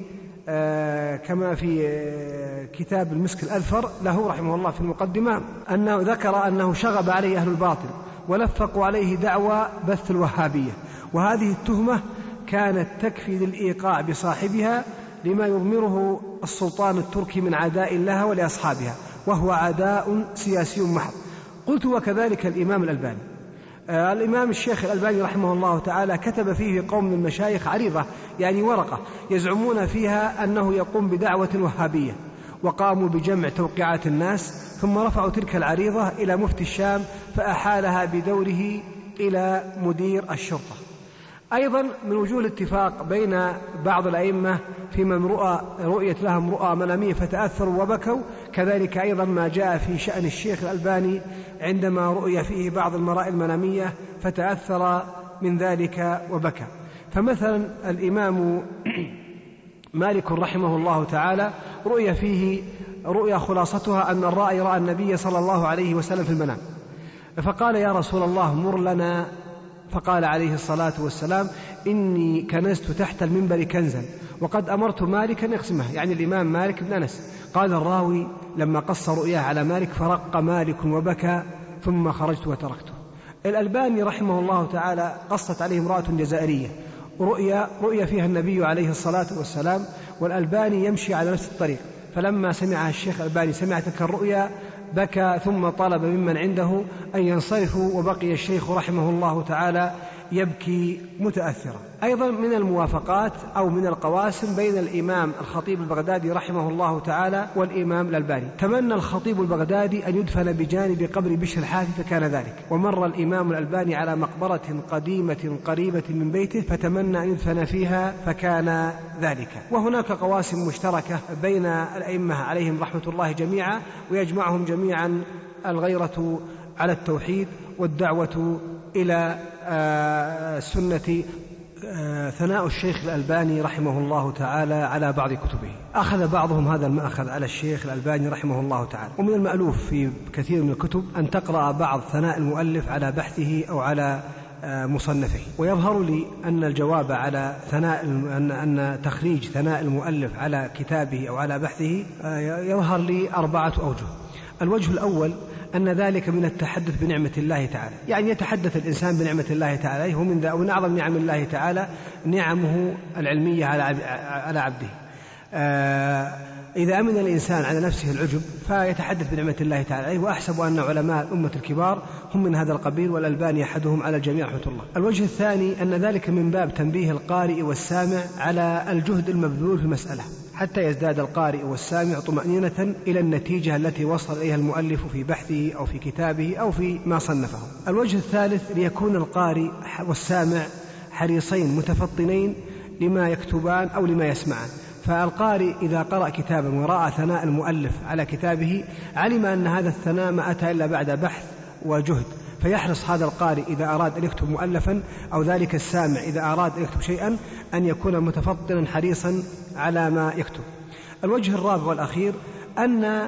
S1: كما في كتاب المسك الأذفر له رحمه الله في المقدمة أنه ذكر أنه شغب عليه أهل الباطل ولفقوا عليه دعوى بث الوهابية، وهذه التهمة كانت تكفي للإيقاع بصاحبها لما يضمره السلطان التركي من عداء لها ولأصحابها، وهو عداء سياسي محض. قلت: وكذلك الإمام الألباني. آه الإمام الشيخ الألباني رحمه الله تعالى كتب فيه قوم من المشايخ عريضة يعني ورقة يزعمون فيها أنه يقوم بدعوة وهابية، وقاموا بجمع توقيعات الناس ثم رفعوا تلك العريضة إلى مفتي الشام فأحالها بدوره إلى مدير الشرطة. أيضا من وجوه الاتفاق بين بعض الأئمة في من رؤى رؤية لهم رؤى منامية فتأثروا وبكوا، كذلك أيضا ما جاء في شأن الشيخ الألباني عندما رؤي فيه بعض المرائي المنامية فتأثر من ذلك وبكى. فمثلا الإمام مالك رحمه الله تعالى رؤي فيه رؤيا خلاصتها أن الرائي رأى النبي صلى الله عليه وسلم في المنام، فقال يا رسول الله مر لنا، فقال عليه الصلاة والسلام إني كنست تحت المنبر كنزا وقد أمرت مالكا يقسمه، يعني الإمام مالك بن أنس. قال الراوي لما قص رؤياه على مالك فرق مالك وبكى ثم خرجت وتركته. الألباني رحمه الله تعالى قصت عليه امرأة جزائرية رؤيا رؤيا فيها النبي عليه الصلاة والسلام، والألباني يمشي على نفس الطريق، فلما سمعها الشيخ الألباني سمع تلك الرؤيا بكى ثم طلب ممن عنده أن ينصرفوا، وبقي الشيخ رحمه الله تعالى يبكي متأثرا. أيضا من الموافقات أو من القواسم بين الإمام الخطيب البغدادي رحمه الله تعالى والإمام الألباني، تمنى الخطيب البغدادي أن يدفن بجانب قبر بشر الحافي فكان ذلك، ومر الإمام الألباني على مقبرة قديمة قريبة من بيته فتمنى أن يدفن فيها فكان ذلك. وهناك قواسم مشتركة بين الأئمة عليهم رحمة الله جميعا، ويجمعهم جميعا الغيرة على التوحيد والدعوة إلى سنة ثناء الشيخ الألباني رحمه الله تعالى على بعض كتبه. أخذ بعضهم هذا المأخذ على الشيخ الألباني رحمه الله تعالى، ومن المألوف في كثير من الكتب أن تقرأ بعض ثناء المؤلف على بحثه أو على مصنفه. ويظهر لي أن الجواب على ثناء أن أن تخريج ثناء المؤلف على كتابه أو على بحثه يظهر لي أربعة أوجه. الوجه الأول أن ذلك من التحدث بنعمة الله تعالى، يعني يتحدث الإنسان بنعمة الله تعالى، هو من من أعظم نعم الله تعالى نعمه العلمية على عبده. إذا أمن الإنسان على نفسه العجب فيتحدث بنعمة الله تعالى، وأحسب أن علماء الأمة الكبار هم من هذا القبيل، والألباني أحدهم على الجميع رحمة الله. الوجه الثاني أن ذلك من باب تنبيه القارئ والسامع على الجهد المبذول في المسألة حتى يزداد القارئ والسامع طمأنينة إلى النتيجة التي وصل إليها المؤلف في بحثه أو في كتابه أو في ما صنفه. الوجه الثالث ليكون القارئ والسامع حريصين متفطنين لما يكتبان أو لما يسمعان. فالقارئ إذا قرأ كتابا ورأى ثناء المؤلف على كتابه علم أن هذا الثناء ما أتى إلا بعد بحث وجهد، فيحرص هذا القارئ إذا أراد أن يكتب مؤلفا أو ذلك السامع إذا أراد أن يكتب شيئا أن يكون متفطنا حريصا على ما يكتب. الوجه الرابع والأخير أن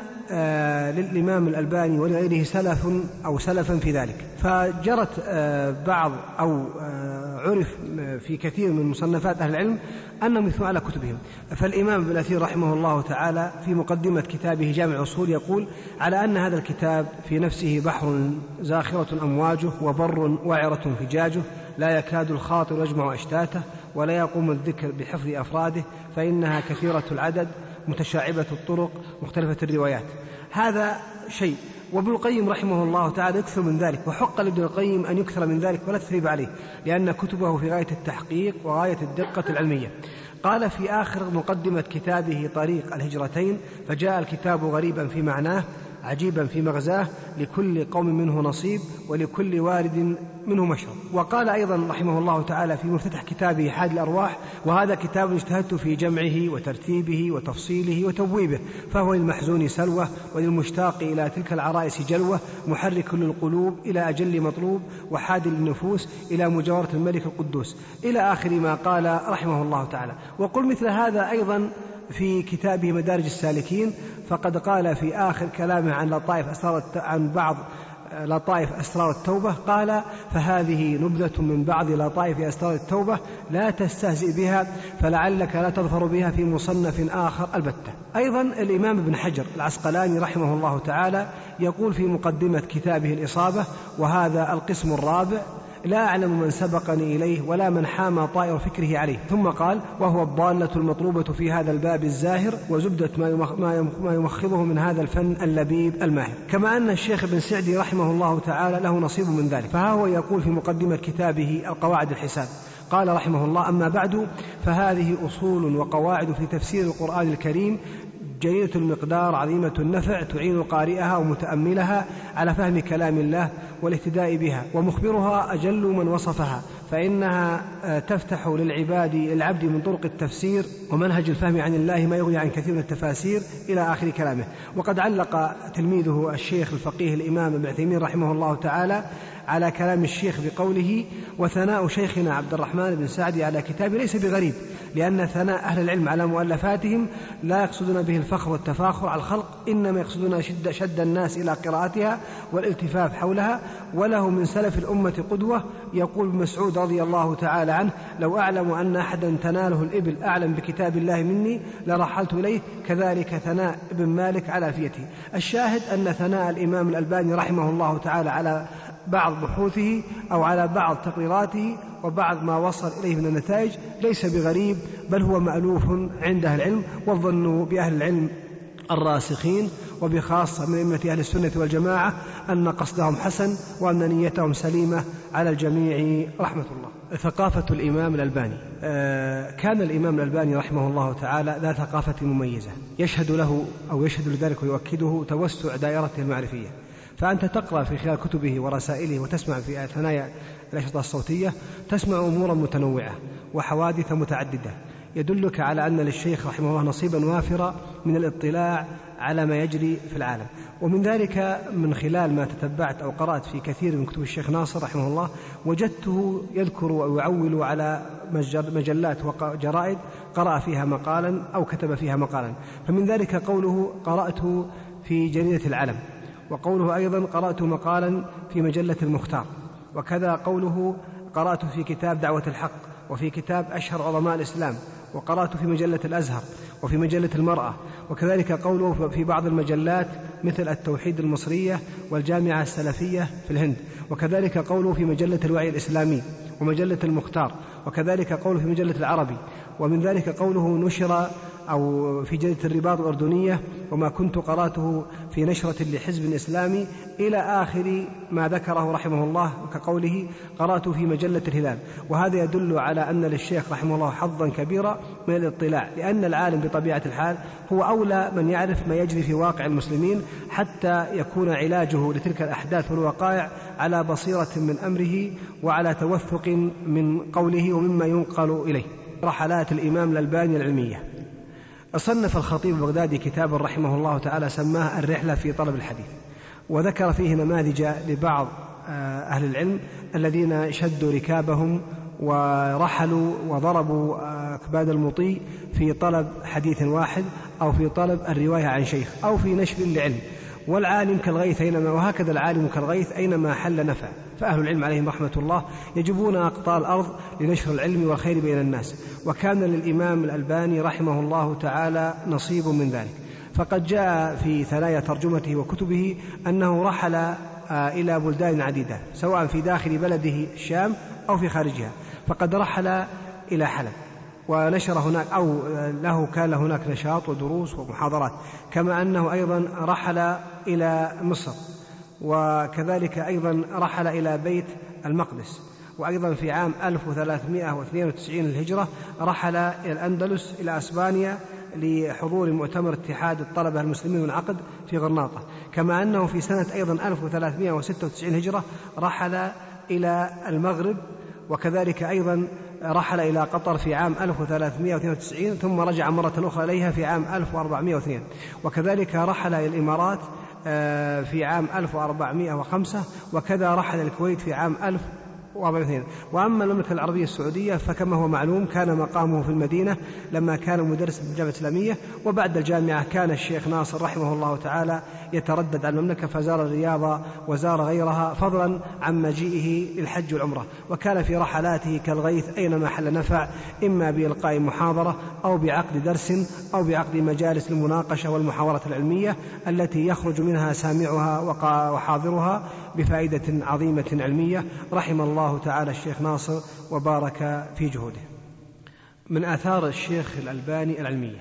S1: آه للإمام الألباني ولغيره سلف أو سلفا في ذلك، فجرت آه بعض أو آه عرف في كثير من مصنفات أهل العلم أنهم يثنون على كتبهم. فالإمام ابن أثير رحمه الله تعالى في مقدمة كتابه جامع الأصول يقول على أن هذا الكتاب في نفسه بحر زاخرة أمواجه وبر وعرة فجاجه، لا يكاد الخاطر يجمع أشتاته ولا يقوم الذكر بحفظ أفراده، فإنها كثيرة العدد متشعبة الطرق مختلفة الروايات. هذا شيء، وابن القيم رحمه الله تعالى يكثر من ذلك، وحق لابن القيم أن يكثر من ذلك ولا تثريب عليه، لأن كتبه في غاية التحقيق وغاية الدقة العلمية. قال في آخر مقدمة كتابه طريق الهجرتين: فجاء الكتاب غريبا في معناه عجيبا في مغزاه، لكل قوم منه نصيب ولكل وارد منه مشرب. وقال أيضا رحمه الله تعالى في مفتتح كتابه حاد الأرواح: وهذا كتاب اجتهدت في جمعه وترتيبه وتفصيله وتبويبه، فهو للمحزون سلوة وللمشتاق إلى تلك العرائس جلوة، محرك للقلوب إلى أجل مطلوب، وحاد للنفوس إلى مجاورة الملك القدوس، إلى آخر ما قال رحمه الله تعالى. وقل مثل هذا أيضا في كتابه مدارج السالكين، فقد قال في آخر كلامه عن لطائف أسرار عن بعض لطائف أسرار التوبة، قال: فهذه نبذة من بعض لطائف أسرار التوبة لا تستهزئ بها، فلعلك لا تظفر بها في مصنف آخر البتة. أيضا الإمام ابن حجر العسقلاني رحمه الله تعالى يقول في مقدمة كتابه الإصابة: وهذا القسم الرابع لا أعلم من سبقني إليه ولا من حام طائر فكره عليه. ثم قال: وهو الضالة المطلوبة في هذا الباب الزاهر، وزبدة ما يمخضه من هذا الفن اللبيب الماهر. كما أن الشيخ ابن سعدي رحمه الله تعالى له نصيب من ذلك، فها هو يقول في مقدمة كتابه القواعد الحساب: قال رحمه الله: أما بعد، فهذه أصول وقواعد في تفسير القرآن الكريم جليلة المقدار عظيمة النفع، تعين قارئها ومتأملها على فهم كلام الله والاهتداء بها، ومخبرها أجل من وصفها، فإنها تفتح للعباد العبد من طرق التفسير ومنهج الفهم عن الله ما يغني عن كثير من التفاسير إلى آخر كلامه. وقد علق تلميذه الشيخ الفقيه الإمام ابن عثيمين رحمه الله تعالى على كلام الشيخ بقوله: وثناء شيخنا عبد الرحمن بن سعدي على كتابه ليس بغريب، لأن ثناء أهل العلم على مؤلفاتهم لا يقصدون به الفخر والتفاخر على الخلق، إنما يقصدون شد, شد الناس إلى قراءتها والالتفاف حولها. وله من سلف الأمة قدوة، يقول ابن مسعود رضي الله تعالى عنه: لو أعلم أن أحدا تناله الإبل أعلم بكتاب الله مني لرحلت إليه، كذلك ثناء ابن مالك على ألفيته. الشاهد أن ثناء الإمام الألباني رحمه الله تعالى على بعض بحوثه أو على بعض تقريراته وبعض ما وصل إليه من النتائج ليس بغريب، بل هو مألوف عند أهل العلم، والظن بأهل العلم الراسخين وبخاصة من أئمة أهل السنة والجماعة أن قصدهم حسن وأن نيتهم سليمة على الجميع رحمة الله. ثقافة الإمام الألباني. كان الإمام الألباني رحمه الله تعالى ذا ثقافة مميزة يشهد له أو يشهد لذلك ويؤكده توسع دائرته المعرفية. فأنت تقرأ في خلال كتبه ورسائله وتسمع في ثنايا الأشرطة الصوتية تسمع أمورا متنوعة وحوادث متعددة يدلك على أن للشيخ رحمه الله نصيبا وافرا من الاطلاع على ما يجري في العالم. ومن ذلك من خلال ما تتبعت أو قرأت في كثير من كتب الشيخ ناصر رحمه الله وجدته يذكر ويعول على مجلات وجرائد قرأ فيها مقالا أو كتب فيها مقالا. فمن ذلك قوله: قرأت في جريدة العلم، وقوله أيضا: قرأت مقالا في مجلة المختار، وكذا قوله: قرأت في كتاب دعوة الحق، وفي كتاب أشهر عظماء الإسلام، وقرأت في مجلة الأزهر وفي مجلة المرأة. وكذلك قوله في بعض المجلات مثل التوحيد المصرية والجامعة السلفية في الهند. وكذلك قوله في مجلة الوعي الإسلامي ومجلة المختار. وكذلك قوله في مجلة العربي. ومن ذلك قوله نشر أو في جريدة الرباط الأردنية وما كنت قرأته في نشرة لحزب إسلامي إلى آخر ما ذكره رحمه الله، كقوله: قرأت في مجلة الهلال. وهذا يدل على أن للشيخ رحمه الله حظا كبيرا من الاطلاع، لأن العالم بطبيعة الحال هو أولى من يعرف ما يجري في واقع المسلمين حتى يكون علاجه لتلك الأحداث والوقائع على بصيرة من أمره وعلى توثق من قوله ومما ينقل إليه. رحلات الإمام الألباني العلمية. صنف الخطيب البغدادي كتابا رحمه الله تعالى سماه الرحلة في طلب الحديث، وذكر فيه نماذج لبعض أهل العلم الذين شدوا ركابهم ورحلوا وضربوا أكباد المطي في طلب حديث واحد أو في طلب الرواية عن شيخ أو في نشر لعلم. والعالم كالغيث أينما، وهكذا العالم كالغيث أينما حل نفع. فأهل العلم عليهم رحمة الله يجبون أقطار الأرض لنشر العلم والخير بين الناس، وكان للإمام الألباني رحمه الله تعالى نصيب من ذلك. فقد جاء في ثنايا ترجمته وكتبه أنه رحل إلى بلدان عديدة سواء في داخل بلده الشام أو في خارجها. فقد رحل إلى حلب ونشر هناك أو له كان هناك نشاط ودروس ومحاضرات، كما أنه أيضا رحل إلى مصر، وكذلك أيضا رحل إلى بيت المقدس. وأيضا في عام ألف وثلاثمائة واثنين وتسعين الهجرة رحل إلى الأندلس إلى أسبانيا لحضور مؤتمر اتحاد الطلبة المسلمين والعقد في غرناطة. كما أنه في سنة أيضا ألف وثلاثمائة وستة وتسعين الهجرة رحل إلى المغرب، وكذلك أيضا رحل إلى قطر في عام ألف وثلاثمائة واثنين وتسعين، ثم رجع مرة أخرى إليها في عام ألف وأربعمائة واثنين. وكذلك رحل إلى الإمارات في عام ألف وأربعمائة وخمسة، وكذا رحل الكويت في عام ألف وأربعمائة واثنين. وأما المملكة العربية السعودية فكما هو معلوم كان مقامه في المدينة لما كان مدرسا في الجامعة الإسلامية، وبعد الجامعة كان الشيخ ناصر رحمه الله تعالى يتردد على المملكة، فزار الرياض وزار غيرها فضلا عن مجيئه للحج والعمرة. وكان في رحلاته كالغيث أينما حل نفع، إما بإلقاء محاضرة أو بعقد درس أو بعقد مجالس المناقشة والمحاورة العلمية التي يخرج منها سامعها وحاضرها بفائدة عظيمة علمية. رحم الله تعالى الشيخ ناصر وبارك في جهوده. من آثار الشيخ الألباني العلمية.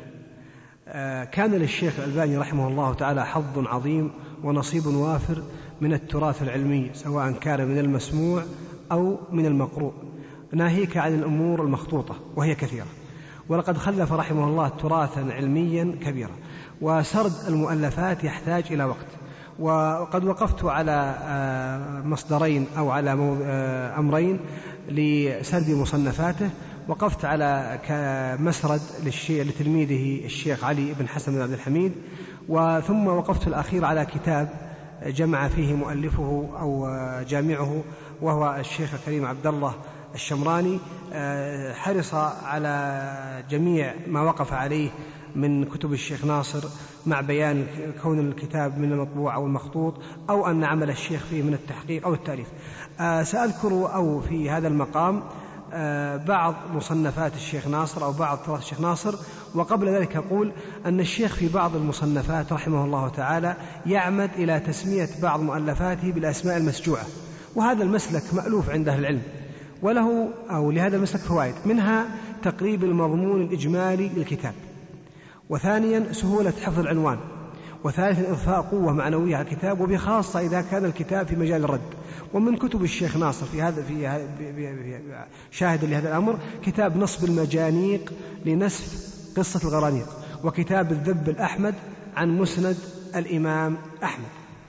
S1: كان للشيخ الألباني رحمه الله تعالى حظ عظيم ونصيب وافر من التراث العلمي، سواء كان من المسموع أو من المقروء، ناهيك عن الأمور المخطوطة وهي كثيرة. ولقد خلف رحمه الله تراثا علميا كبيرا، وسرد المؤلفات يحتاج إلى وقت، وقد وقفت على مصدرين أو على أمرين لسرد مصنفاته. وقفت على مسرد لتلميذه الشيخ علي بن حسن بن عبد الحميد، وثم وقفت الأخير على كتاب جمع فيه مؤلفه أو جامعه وهو الشيخ الكريم عبد الله الشمراني، حرص على جميع ما وقف عليه من كتب الشيخ ناصر، مع بيان كون الكتاب من المطبوع أو المخطوط أو أن عمل الشيخ فيه من التحقيق أو التأليف. سأذكر أو في هذا المقام بعض مصنفات الشيخ ناصر أو بعض تراث الشيخ ناصر. وقبل ذلك أقول أن الشيخ في بعض المصنفات رحمه الله تعالى يعمد إلى تسمية بعض مؤلفاته بالأسماء المسجوعة، وهذا المسلك مألوف عند أهل العلم، وله أو لهذا المسلك فوائد، منها تقريب المضمون الإجمالي للكتاب، وثانيا سهولة حفظ العنوان، وثالثا إضفاء قوة معنوية على الكتاب، وبخاصة إذا كان الكتاب في مجال الرد. ومن كتب الشيخ ناصر في هذا في شاهد لهذا الأمر كتاب نصب المجانيق لنسف قصة الغرانيق، وكتاب الذب الأحمد عن مسند الإمام أحمد.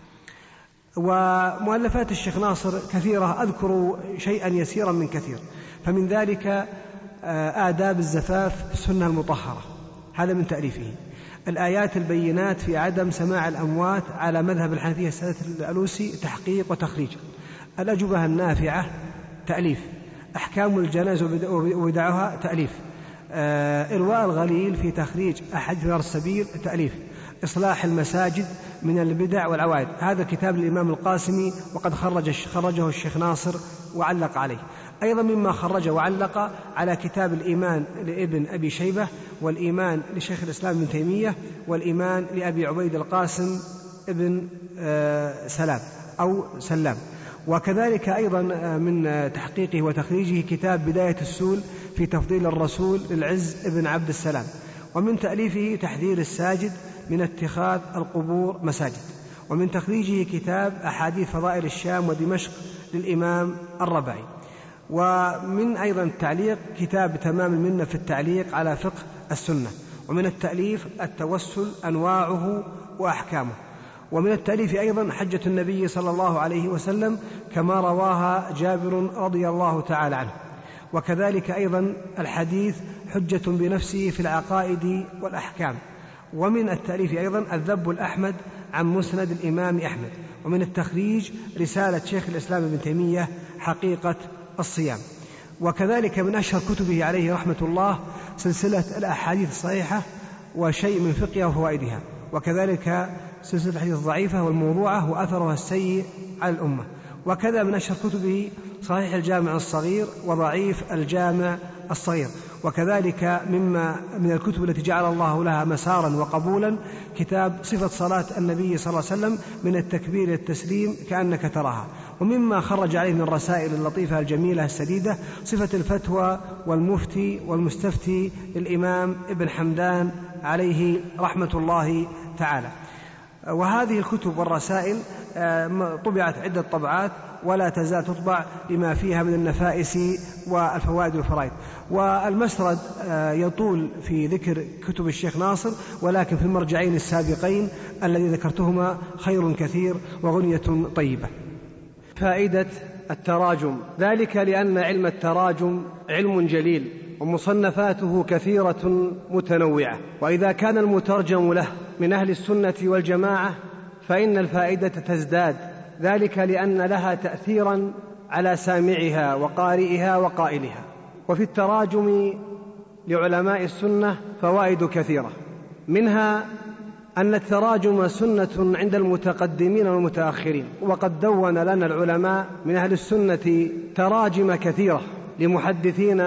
S1: ومؤلفات الشيخ ناصر كثيرة، أذكر شيئا يسيرا من كثير. فمن ذلك آداب الزفاف في السنة المطهرة، هذا من تأليفه. الآيات البينات في عدم سماع الأموات على مذهب الحنفية السادة الألوسي، تحقيق وتخريج. الأجوبة النافعة تأليف. أحكام الجنائز وبدعها تأليف. إرواء الغليل في تخريج أحاديث منار السبيل تأليف. إصلاح المساجد من البدع والعوائد، هذا كتاب الإمام القاسمي، وقد خرج خرجه الشيخ ناصر وعلق عليه. أيضا مما خرج وعلق على كتاب الإيمان لابن أبي شيبة، والإيمان لشيخ الإسلام ابن تيمية، والإيمان لأبي عبيد القاسم ابن سلام أو سلام. وكذلك أيضا من تحقيقه وتخريجه كتاب بداية السول في تفضيل الرسول للعز ابن عبد السلام. ومن تأليفه تحذير الساجد من اتخاذ القبور مساجد. ومن تخريجه كتاب أحاديث فضائل الشام ودمشق للإمام الربعي. ومن أيضا التعليق كتاب تمام المنة في التعليق على فقه السنة. ومن التأليف التوسل أنواعه وأحكامه. ومن التأليف أيضا حجة النبي صلى الله عليه وسلم كما رواها جابر رضي الله تعالى عنه. وكذلك أيضا الحديث حجة بنفسه في العقائد والأحكام. ومن التأليف أيضا الذب الأحمد عن مسند الإمام أحمد. ومن التخريج رسالة شيخ الإسلام ابن تيمية حقيقة الصيام. وكذلك من أشهر كتبه عليه رحمة الله سلسلة الأحاديث الصحيحة وشيء من فقهها وفوائدها، وكذلك سلسلة الحديث الضعيفة والموضوعة وأثرها السيء على الأمة. وكذا من أشهر كتبه صحيح الجامع الصغير وضعيف الجامع الصغير. وكذلك مما من الكتب التي جعل الله لها مسارا وقبولا كتاب صفة صلاة النبي صلى الله عليه وسلم من التكبير للتسليم كأنك تراها. ومما خرج عليه من الرسائل اللطيفة الجميلة السديدة صفة الفتوى والمفتي والمستفتي للإمام ابن حمدان عليه رحمة الله تعالى. وهذه الكتب والرسائل طبعت عدة طبعات ولا تزال تطبع لما فيها من النفائس والفوائد والفرائد. والمسرد يطول في ذكر كتب الشيخ ناصر، ولكن في المرجعين السابقين الذي ذكرتهما خير كثير وغنية طيبة. فائدة التراجم، ذلك لأن علم التراجم علم جليل ومصنفاته كثيرة متنوعة، وإذا كان المترجم له من أهل السنة والجماعة فإن الفائدة تزداد، ذلك لأن لها تأثيرا على سامعها وقارئها وقائلها. وفي التراجم لعلماء السنة فوائد كثيرة، منها أن التراجم سنة عند المتقدمين والمتأخرين، وقد دون لنا العلماء من أهل السنة تراجم كثيرة لمحدثين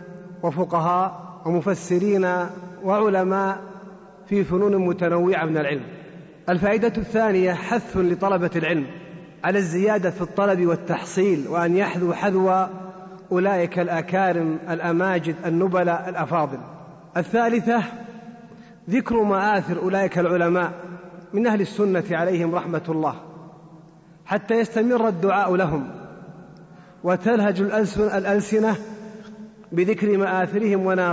S1: وفقهاء ومفسرين وعلماء في فنون متنوعة من العلم. الفائدة الثانية حث لطلبة العلم على الزيادة في الطلب والتحصيل، وأن يحذو حذو أولئك الأكارم الأماجد النبلاء الأفاضل. الثالثة ذكر مآثر أولئك العلماء من أهل السنة عليهم رحمة الله، حتى يستمر الدعاء لهم وتلهج الألسنة بذكر مآثرهم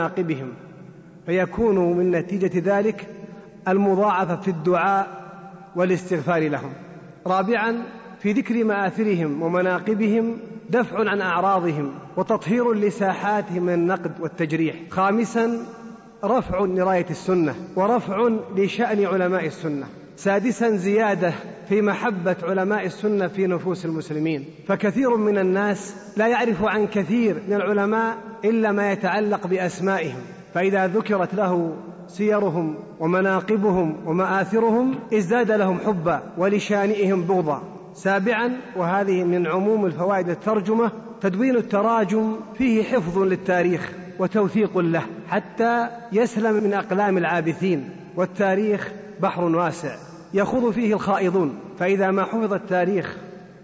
S1: ومناقبهم، فيكون من نتيجة ذلك المضاعفة في الدعاء والاستغفار لهم. رابعا في ذكر مآثرهم ومناقبهم دفع عن أعراضهم وتطهير لساحاتهم من النقد والتجريح. خامسا رفع لراية السنة ورفع لشأن علماء السنة. سادسا زيادة في محبة علماء السنة في نفوس المسلمين، فكثير من الناس لا يعرف عن كثير من العلماء إلا ما يتعلق بأسمائهم، فإذا ذكرت له سيرهم ومناقبهم ومآثرهم ازداد لهم حبا ولشانئهم بغضا. سابعا وهذه من عموم الفوائد الترجمة تدوين التراجم فيه حفظ للتاريخ وتوثيق له حتى يسلم من أقلام العابثين، والتاريخ بحر واسع يخوض فيه الخائضون، فإذا ما حفظ التاريخ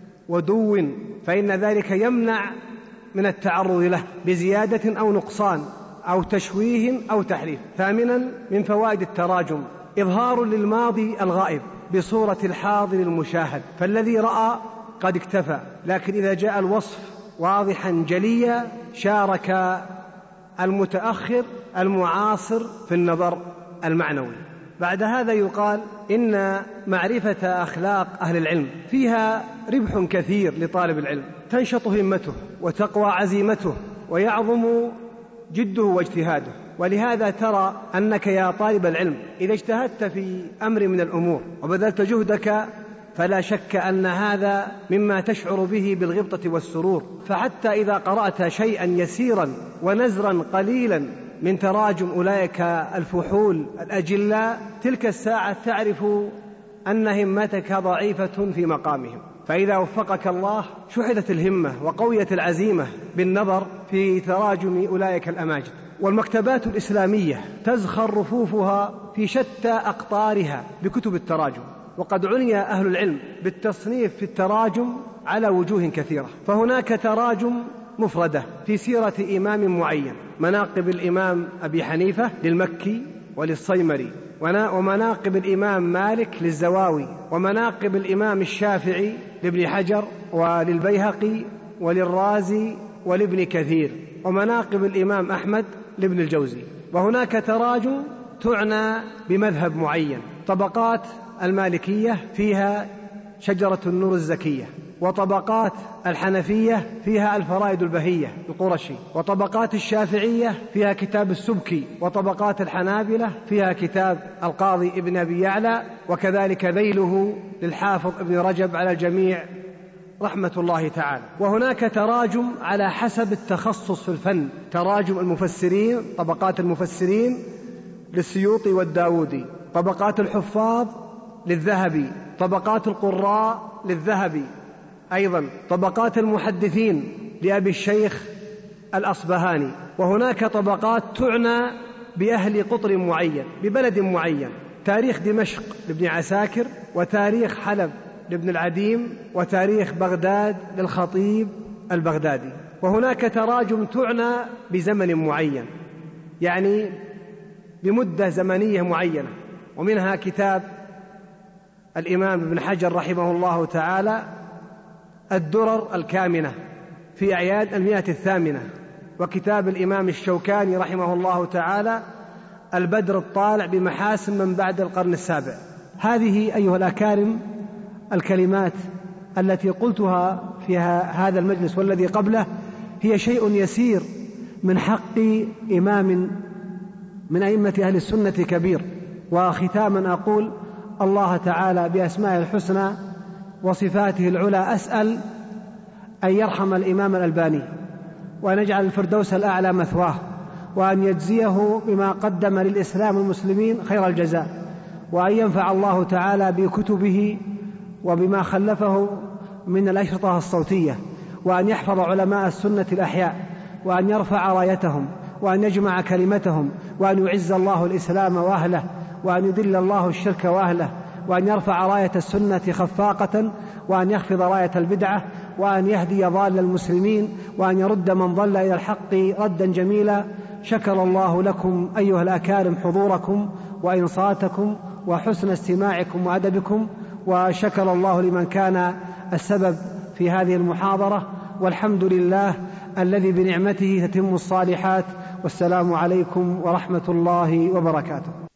S1: ودون فإن ذلك يمنع من التعرض له بزيادة أو نقصان أو تشويه أو تحريف. ثامنا من فوائد التراجم إظهار للماضي الغائب بصورة الحاضر المشاهد، فالذي رأى قد اكتفى، لكن إذا جاء الوصف واضحا جليا شارك المتأخر المعاصر في النظر المعنوي. بعد هذا يقال إن معرفة أخلاق أهل العلم فيها ربح كثير لطالب العلم، تنشط همته وتقوى عزيمته ويعظم جده واجتهاده. ولهذا ترى أنك يا طالب العلم إذا اجتهدت في أمر من الأمور وبذلت جهدك فلا شك أن هذا مما تشعر به بالغبطة والسرور، فحتى إذا قرأت شيئا يسيرا ونزرا قليلا من تراجم أولئك الفحول الأجلاء تلك الساعة تعرف أن همتك ضعيفة في مقامهم، فإذا وفقك الله شحذت الهمة وقويت العزيمة بالنظر في تراجم أولئك الأماجد. والمكتبات الإسلامية تزخر رفوفها في شتى أقطارها بكتب التراجم، وقد عني أهل العلم بالتصنيف في التراجم على وجوه كثيرة، فهناك تراجم مفردة في سيرة إمام معين، مناقب الإمام أبي حنيفة للمكي وللصيمري، ومناقب الإمام مالك للزواوي، ومناقب الإمام الشافعي لابن حجر وللبيهقي وللرازي ولابن كثير، ومناقب الإمام أحمد لابن الجوزي. وهناك تراجم تعنى بمذهب معين، طبقات المالكية فيها شجرة النور الزكية، وطبقات الحنفية فيها الفرائد البهية القرشي، وطبقات الشافعية فيها كتاب السبكي، وطبقات الحنابلة فيها كتاب القاضي ابن أبي يعلى، وكذلك ذيله للحافظ ابن رجب على الجميع رحمة الله تعالى. وهناك تراجم على حسب التخصص في الفن، تراجم المفسرين، طبقات المفسرين للسيوطي والداودي، طبقات الحفاظ للذهبي، طبقات القراء للذهبي، أيضا طبقات المحدثين لأبي الشيخ الأصبهاني. وهناك طبقات تعنى بأهل قطر معين ببلد معين، تاريخ دمشق لابن عساكر، وتاريخ حلب لابن العديم، وتاريخ بغداد للخطيب البغدادي. وهناك تراجم تعنى بزمن معين، يعني بمدة زمنية معينة، ومنها كتاب الإمام ابن حجر رحمه الله تعالى الدرر الكامنة في أعياد المئة الثامنة، وكتاب الإمام الشوكاني رحمه الله تعالى البدر الطالع بمحاسن من بعد القرن السابع. هذه أيها الأكارم الكلمات التي قلتها في هذا المجلس والذي قبله هي شيء يسير من حق إمام من أئمة أهل السنة كبير. وختاما أقول الله تعالى بأسمائه الحسنى وصفاته العلى أسأل أن يرحم الإمام الألباني، وأن يجعل الفردوس الأعلى مثواه، وأن يجزيه بما قدم للإسلام والمسلمين خير الجزاء، وأن ينفع الله تعالى بكتبه وبما خلفه من الأشرطة الصوتية، وأن يحفظ علماء السنة الأحياء، وأن يرفع رايتهم، وأن يجمع كلمتهم، وأن يعز الله الإسلام وأهله، وأن يذل الله الشرك وأهله، وأن يرفع راية السنة خفاقة، وأن يخفض راية البدعة، وأن يهدي ضال المسلمين، وأن يرد من ضل إلى الحق ردا جميلا. شكر الله لكم أيها الأكارم حضوركم وإنصاتكم وحسن استماعكم وأدبكم، وشكر الله لمن كان السبب في هذه المحاضرة، والحمد لله الذي بنعمته تتم الصالحات. والسلام عليكم ورحمة الله وبركاته.